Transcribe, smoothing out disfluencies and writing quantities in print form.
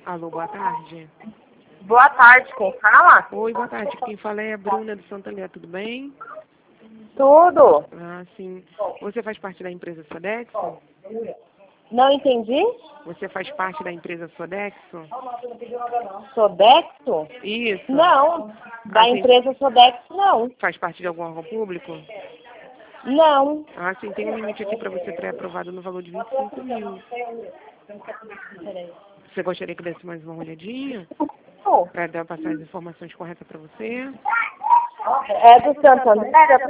Alô, boa tarde. Boa tarde, quem fala? Oi, boa tarde. Quem fala é a Bruna do Santander, tudo bem? Tudo. Ah, sim. Você faz parte da empresa Sodexo? Não entendi? Você faz parte da empresa Sodexo? Sodexo? Isso. Não. Da Ah, sim. empresa Sodexo, não. Faz parte de algum órgão público? Não. Ah, sim. Tem um limite aqui para você pré-aprovado no valor de 25 mil. Você gostaria que eu desse mais uma olhadinha? Para passar as informações corretas para você? É do Santander?